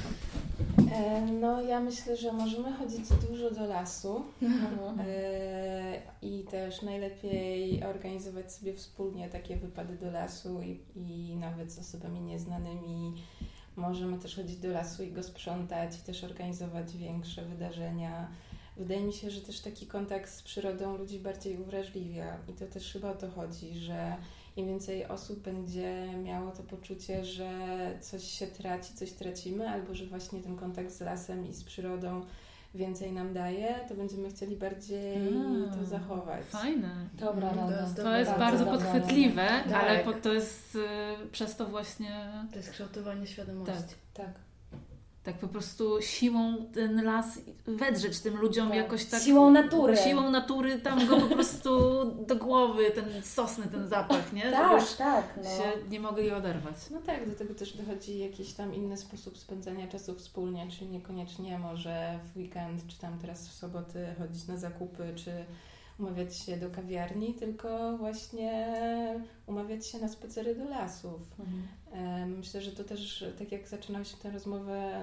No ja myślę, że możemy chodzić dużo do lasu i też najlepiej organizować sobie wspólnie takie wypady do lasu i nawet z osobami nieznanymi możemy też chodzić do lasu i go sprzątać i też organizować większe wydarzenia. Wydaje mi się, że też taki kontakt z przyrodą ludzi bardziej uwrażliwia i to też chyba o to chodzi, że im więcej osób będzie miało to poczucie, że coś się traci, coś tracimy, albo że właśnie ten kontakt z lasem i z przyrodą więcej nam daje, to będziemy chcieli bardziej to zachować. Fajne. Dobra rada. To jest bardzo podchwytliwe, ale to jest przez to właśnie... To jest kształtowanie świadomości. Tak. Tak po prostu siłą ten las wedrzeć tym ludziom jakoś tak... Siłą natury. Siłą natury tam go po prostu do głowy, ten sosny, ten zapach, nie? Tak. No. Się nie mogli oderwać. No tak, do tego też dochodzi jakiś tam inny sposób spędzania czasu wspólnie, czyli niekoniecznie może w weekend, czy tam teraz w soboty chodzić na zakupy, czy umawiać się do kawiarni, tylko właśnie umawiać się na spacery do lasów. Myślę, że to też, tak jak zaczynałyśmy tę rozmowę,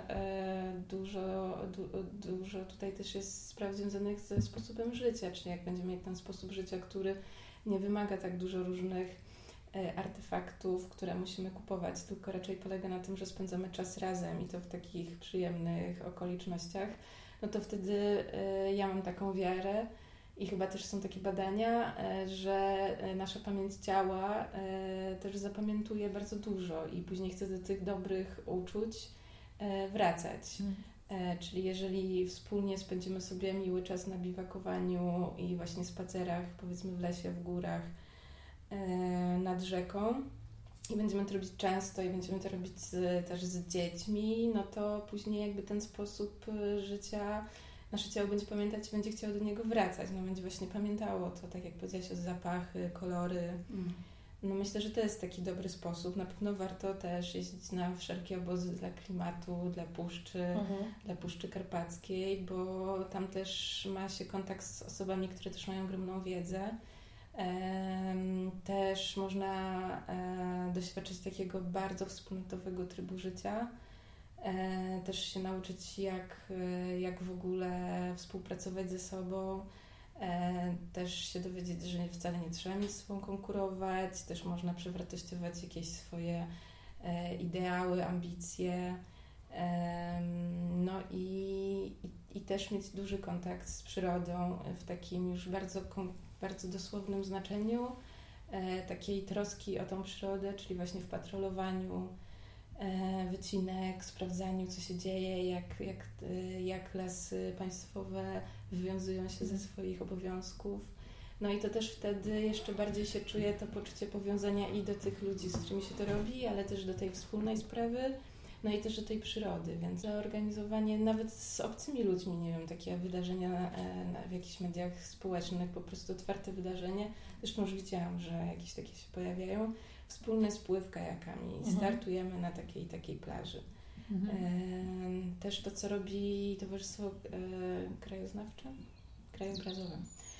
dużo tutaj też jest spraw związanych ze sposobem życia, czyli jak będziemy mieć ten sposób życia, który nie wymaga tak dużo różnych artefaktów, które musimy kupować, tylko raczej polega na tym, że spędzamy czas razem i to w takich przyjemnych okolicznościach, no to wtedy ja mam taką wiarę i chyba też są takie badania, że nasza pamięć ciała też zapamiętuje bardzo dużo i później chce do tych dobrych uczuć wracać. Czyli jeżeli wspólnie spędzimy sobie miły czas na biwakowaniu i właśnie spacerach, powiedzmy w lesie, w górach, nad rzeką i będziemy to robić często i będziemy to robić też z dziećmi, no to później jakby ten sposób życia nasze ciało będzie pamiętać i będzie chciało do niego wracać. No będzie właśnie pamiętało to, tak jak powiedziałaś, o zapachy, kolory. No myślę, że to jest taki dobry sposób. Na pewno warto też jeździć na wszelkie obozy dla klimatu, dla Puszczy Karpackiej, bo tam też ma się kontakt z osobami, które też mają ogromną wiedzę. Też można doświadczyć takiego bardzo wspólnotowego trybu życia. Też się nauczyć, jak w ogóle współpracować ze sobą. Też się dowiedzieć, że wcale nie trzeba mieć z sobą konkurować. Też można przewartościować jakieś swoje ideały, ambicje. No i też mieć duży kontakt z przyrodą w takim już bardzo dosłownym znaczeniu, takiej troski o tą przyrodę, czyli właśnie w patrolowaniu wycinek, sprawdzaniu, co się dzieje, jak lasy państwowe wywiązują się ze swoich obowiązków. No i to też wtedy jeszcze bardziej się czuje to poczucie powiązania i do tych ludzi, z którymi się to robi, ale też do tej wspólnej sprawy, no i też do tej przyrody, więc zaorganizowanie nawet z obcymi ludźmi, nie wiem, takie wydarzenia w jakichś mediach społecznych, po prostu otwarte wydarzenie, zresztą już widziałam, że jakieś takie się pojawiają, wspólny spływ kajakami, startujemy na takiej i takiej plaży. Też to, co robi Towarzystwo Krajobrazowe,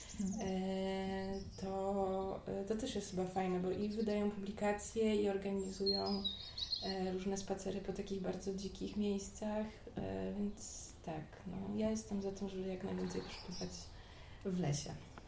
to też jest chyba fajne, bo i wydają publikacje i organizują różne spacery po takich bardzo dzikich miejscach, więc tak, no, ja jestem za tym, żeby jak najwięcej przebywać w lesie.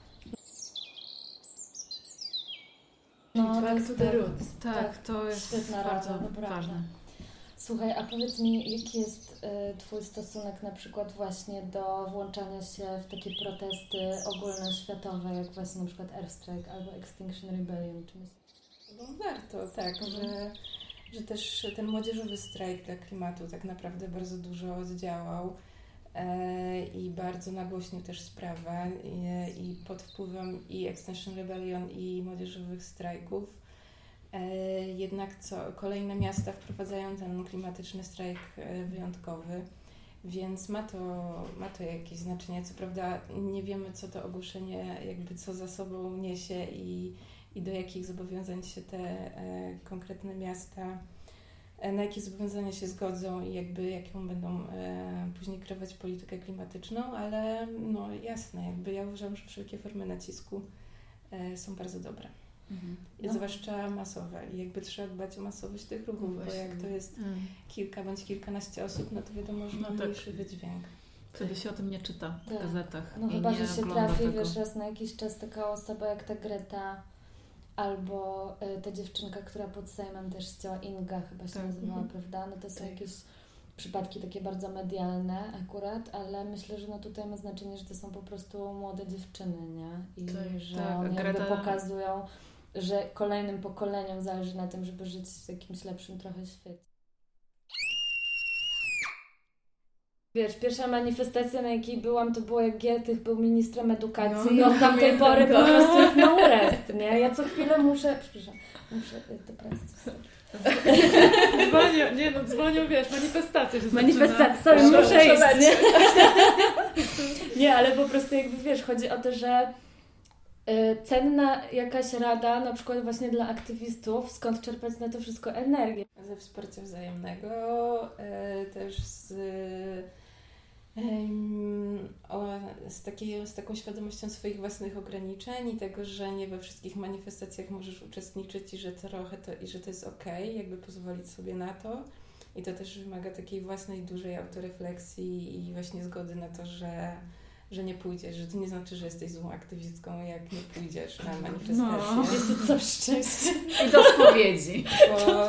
No, Back to the roots. Tak, to jest świetna bardzo rada, ważne. Słuchaj, a powiedz mi, jaki jest Twój stosunek na przykład właśnie do włączania się w takie protesty ogólnoświatowe, jak właśnie na przykład Airstrike albo Extinction Rebellion? Czy No warto, tak, że też ten młodzieżowy strajk dla klimatu tak naprawdę bardzo dużo zdziałał i bardzo nagłośnił też sprawę i pod wpływem i Extinction Rebellion i młodzieżowych strajków. Jednak kolejne miasta wprowadzają ten klimatyczny strajk wyjątkowy, więc ma to jakieś znaczenie. Co prawda nie wiemy, co to ogłoszenie co za sobą niesie i do jakich zobowiązań się te konkretne miasta, na jakie zobowiązania się zgodzą i jaką będą później kreować politykę klimatyczną, ale no jasne, ja uważam, że wszelkie formy nacisku są bardzo dobre. Zwłaszcza masowe i trzeba dbać o masowość tych ruchów, bo jak to jest kilka bądź kilkanaście osób, no to wiadomo, że ma mniejszy wydźwięk. Wtedy się o tym nie czyta w gazetach. No i chyba, nie że się ogląda trafi, tego. raz na jakiś czas taka osoba jak ta Greta, albo ta dziewczynka, która pod Sejmem też chciała, Inga chyba się nazywała, prawda? No to są jakieś przypadki takie bardzo medialne akurat, ale myślę, że no tutaj ma znaczenie, że to są po prostu młode dziewczyny, nie? I że one pokazują, że kolejnym pokoleniom zależy na tym, żeby żyć w jakimś lepszym trochę świecie. Wiesz, pierwsza manifestacja, na jakiej byłam, to było jak Giertych był ministrem edukacji i od tamtej pory po prostu jest no rest, nie? Ja co chwilę muszę do pracy. Dzwonią, wiesz, manifestacje się Manifestacje, sorry, muszę iść, nie? Nie, ale po prostu wiesz, chodzi o to, że cenna jakaś rada, na przykład właśnie dla aktywistów, skąd czerpać na to wszystko energię. Ze wsparcia wzajemnego, też z taką świadomością swoich własnych ograniczeń i tego, że nie we wszystkich manifestacjach możesz uczestniczyć i że to jest okej, pozwolić sobie na to. I to też wymaga takiej własnej, dużej autorefleksji i właśnie zgody na to, że nie pójdziesz, że to nie znaczy, że jesteś złą aktywistką, jak nie pójdziesz na manifestację. No, jest to szczęście. I do spowiedzi. Bo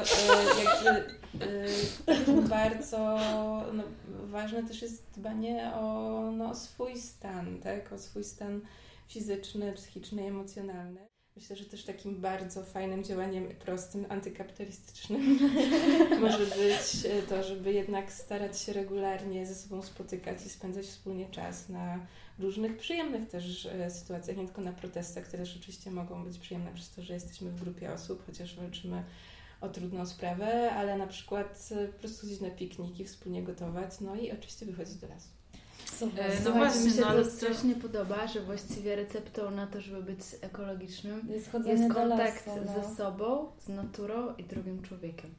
bardzo ważne też jest dbanie o swój stan, tak? O swój stan fizyczny, psychiczny, emocjonalny. Myślę, że też takim bardzo fajnym działaniem, prostym, antykapitalistycznym może być to, żeby jednak starać się regularnie ze sobą spotykać i spędzać wspólnie czas na różnych przyjemnych też sytuacjach, nie tylko na protestach, które też oczywiście mogą być przyjemne przez to, że jesteśmy w grupie osób, chociaż walczymy o trudną sprawę, ale na przykład po prostu chodzić na pikniki, wspólnie gotować, no i oczywiście wychodzić do lasu. Super. No Słuchajcie, właśnie, mi się no ale to strasznie podoba, że właściwie receptą na to, żeby być ekologicznym Jest chodzenie jest do kontakt lasu, ze sobą, z naturą i drugim człowiekiem.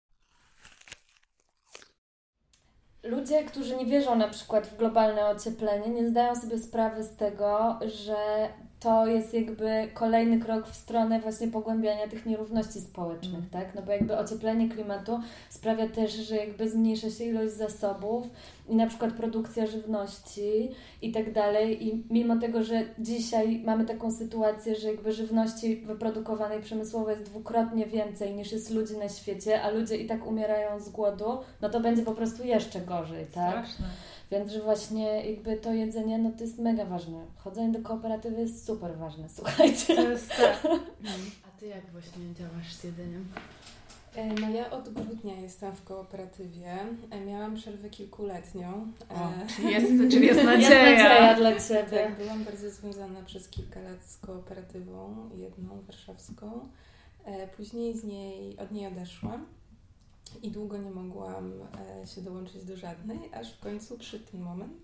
Ludzie, którzy nie wierzą na przykład w globalne ocieplenie, nie zdają sobie sprawy z tego, że to jest jakby kolejny krok w stronę właśnie pogłębiania tych nierówności społecznych, tak? No bo jakby ocieplenie klimatu sprawia też, że jakby zmniejsza się ilość zasobów i na przykład produkcja żywności i tak dalej. I mimo tego, że dzisiaj mamy taką sytuację, że jakby żywności wyprodukowanej przemysłowo jest dwukrotnie więcej niż jest ludzi na świecie, a ludzie i tak umierają z głodu, no to będzie po prostu jeszcze gorzej, tak? Straszne. Więc, że właśnie jakby to jedzenie, no to jest mega ważne. Chodzenie do kooperatywy jest super ważne, słuchajcie. To jest tak. A ty jak właśnie działasz z jedzeniem? No ja od grudnia jestem w kooperatywie. Miałam przerwę kilkuletnią. Czyli jest Jest nadzieja. nadzieja dla Ciebie. Tak, byłam bardzo związana przez kilka lat z kooperatywą, jedną warszawską. Później od niej odeszłam i długo nie mogłam się dołączyć do żadnej, aż w końcu przyszedł ten moment.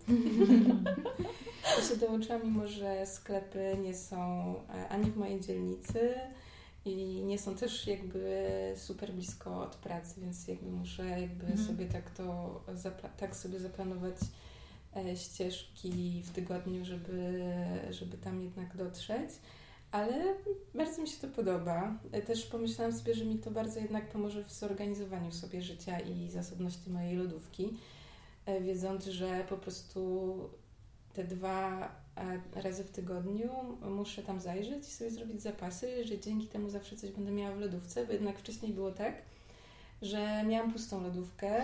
I się dołączyłam, mimo że sklepy nie są ani w mojej dzielnicy i nie są też jakby super blisko od pracy, więc jakby muszę sobie tak sobie zaplanować ścieżki w tygodniu, żeby tam jednak dotrzeć. Ale bardzo mi się to podoba. Też pomyślałam sobie, że mi to bardzo jednak pomoże w zorganizowaniu sobie życia i zasobności mojej lodówki, wiedząc, że po prostu te 2 razy w tygodniu muszę tam zajrzeć i sobie zrobić zapasy, że dzięki temu zawsze coś będę miała w lodówce, bo jednak wcześniej było tak, że miałam pustą lodówkę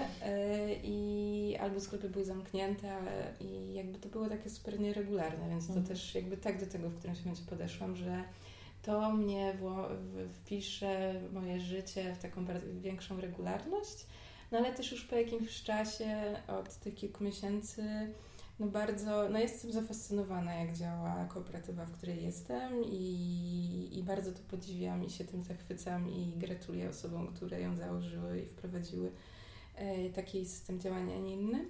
i albo sklepy były zamknięte i jakby to było takie super nieregularne, więc to też jakby tak do tego w którymś momencie podeszłam, że to mnie wpisze moje życie w taką większą regularność, no ale też już po jakimś czasie, od tych kilku miesięcy, jestem zafascynowana, jak działa kooperatywa, w której jestem i bardzo to podziwiam i się tym zachwycam i gratuluję osobom, które ją założyły i wprowadziły taki system działania, a nie inny.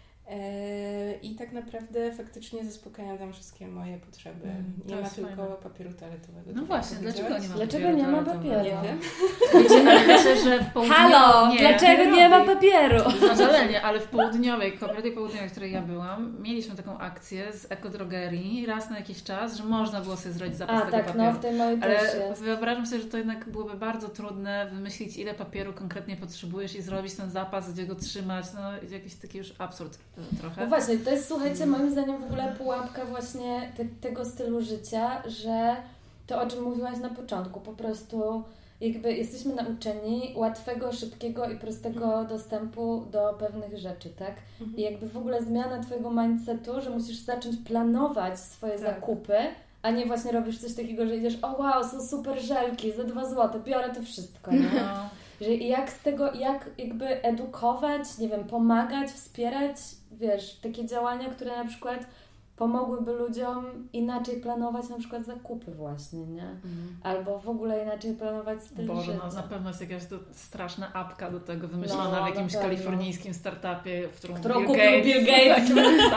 I tak naprawdę faktycznie zaspokajam tam wszystkie moje potrzeby. Nie ma tylko papieru toaletowego. No właśnie, dlaczego nie ma papieru? Dlaczego nie ma papieru? Nie wiem. Wiecie, że w południowej... Halo! Dlaczego nie ma papieru? Znaczenie, ale w kooperatywie południowej, w której ja byłam, mieliśmy taką akcję z ekodrogerii raz na jakiś czas, że można było sobie zrobić zapas tego papieru. No w tej mojej też Ale jest. wyobrażam sobie, że to jednak byłoby bardzo trudne wymyślić, ile papieru konkretnie potrzebujesz i zrobić ten zapas, gdzie go trzymać. No jakiś taki już absurd trochę. No właśnie, to jest, słuchajcie, moim zdaniem w ogóle pułapka właśnie tego stylu życia, że to, o czym mówiłaś na początku, po prostu jakby jesteśmy nauczeni łatwego, szybkiego i prostego dostępu do pewnych rzeczy, tak? I jakby w ogóle zmiana Twojego mindsetu, że musisz zacząć planować swoje zakupy, a nie właśnie robisz coś takiego, że idziesz, o wow, są super żelki, za 2 zł, biorę to wszystko, nie? Że jak z tego, jak jakby edukować, nie wiem, pomagać, wspierać, wiesz, takie działania, które na przykład pomogłyby ludziom inaczej planować na przykład zakupy właśnie, nie? Albo w ogóle inaczej planować styl życia. Na pewno jest jakaś straszna apka do tego wymyślona w jakimś kalifornijskim startupie, w którą Bill Gates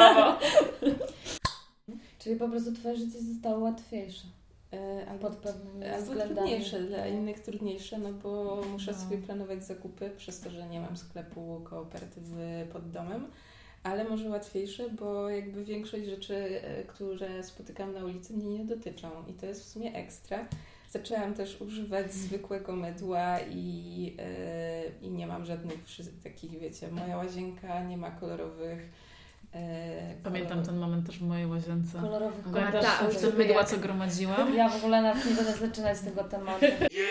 Czyli po prostu Twoje życie zostało łatwiejsze. Pod pewnymi względami. Trudniejsze, dla innych trudniejsze, no bo muszę sobie planować zakupy przez to, że nie mam sklepu kooperatywy pod domem, ale może łatwiejsze, bo jakby większość rzeczy, które spotykam na ulicy, mnie nie dotyczą i to jest w sumie ekstra. Zaczęłam też używać zwykłego mydła i nie mam żadnych takich, wiecie, moja łazienka nie ma kolorowych. Pamiętam ten moment też w mojej łazience. Kolorowych Pamiętasz te mydła, co gromadziłam? Ja w ogóle nawet nie będę zaczynać tego tematu.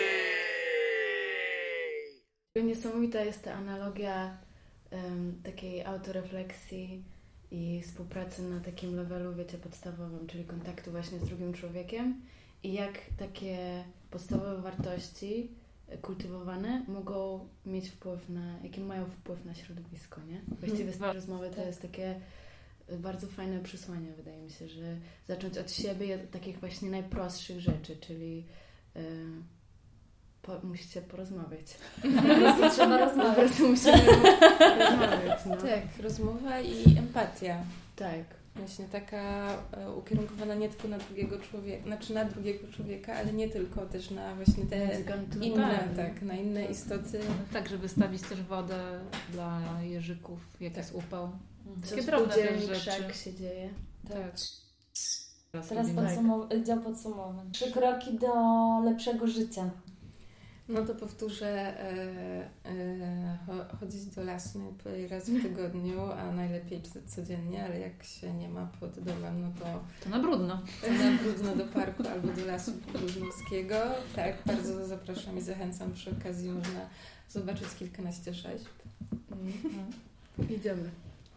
Niesamowita jest ta analogia takiej autorefleksji i współpracy na takim levelu, wiecie, podstawowym, czyli kontaktu właśnie z drugim człowiekiem i jak takie podstawowe wartości kultywowane mogą mieć jaki mają wpływ na środowisko, nie? Właściwie z tej rozmowy to jest takie bardzo fajne przesłanie, wydaje mi się, że zacząć od siebie, od takich właśnie najprostszych rzeczy, czyli musicie porozmawiać. Po prostu trzeba rozmawiać. Po prostu musimy rozmawiać, no. Tak, rozmowa i empatia. Tak. Właśnie taka ukierunkowana nie tylko na drugiego człowieka, znaczy na drugiego człowieka, ale nie tylko, też na właśnie te inne, tak, na inne istoty. Tak, żeby stawić też wodę dla jeżyków, jak jest upał. Co Takie w drobne też spółdzielni rzeczy. krzak się dzieje. Tak. Teraz dział podsumowań. 3 kroki do lepszego życia. No to powtórzę, chodzić do lasu raz w tygodniu, a najlepiej codziennie, ale jak się nie ma pod domem, no To na brudno. to na brudno do parku albo do lasu brudnowskiego. Tak, bardzo zapraszam i zachęcam. Przy okazji można zobaczyć kilkanaście rzeźb. Idziemy.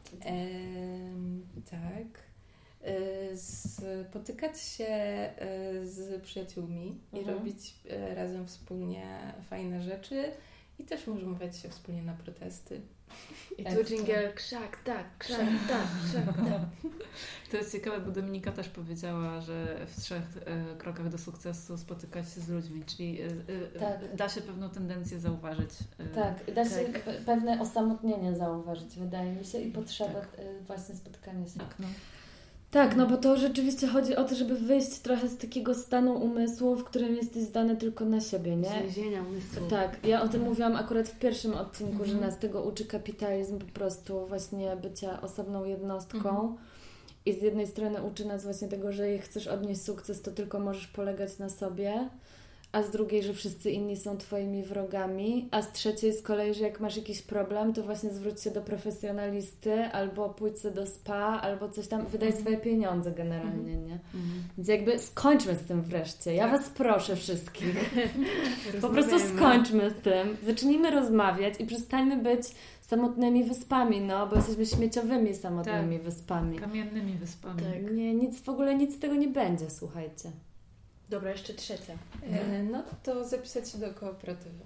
Tak. Spotykać się z przyjaciółmi i robić razem wspólnie fajne rzeczy i też może umawiać się wspólnie na protesty. I tu dżingiel, krzak, tak, krzak, tak, krzak, tak. To jest ciekawe, bo Dominika też powiedziała, że w 3 krokach do sukcesu spotykać się z ludźmi, czyli Tak. da się pewną tendencję zauważyć. Tak, da się pewne osamotnienie zauważyć, wydaje mi się, i potrzebę właśnie spotkania się. Tak, no. Tak, no bo to rzeczywiście chodzi o to, żeby wyjść trochę z takiego stanu umysłu, w którym jesteś zdany tylko na siebie, nie? Z więzienia umysłu. Tak, ja o tym mówiłam akurat w pierwszym odcinku, że nas tego uczy kapitalizm, po prostu właśnie bycia osobną jednostką. I z jednej strony uczy nas właśnie tego, że jak chcesz odnieść sukces, to tylko możesz polegać na sobie, a z drugiej, że wszyscy inni są twoimi wrogami, a z trzeciej z kolei, że jak masz jakiś problem, to właśnie zwróć się do profesjonalisty, albo pójdź sobie do spa, albo coś tam, wydaj swoje pieniądze generalnie, nie? Więc jakby skończmy z tym wreszcie. Ja was proszę wszystkich. Po prostu skończmy z tym. Zacznijmy rozmawiać i przestańmy być samotnymi wyspami, no, bo jesteśmy śmieciowymi samotnymi wyspami. Kamiennymi wyspami. Tak. Nie, w ogóle nic z tego nie będzie, słuchajcie. Dobra, jeszcze 3. No to zapisać się do kooperatywy.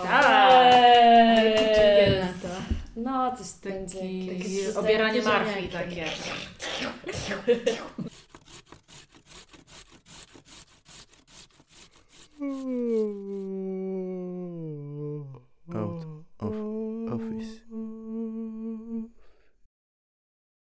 No, coś będzie. Takie obieranie marchi takie.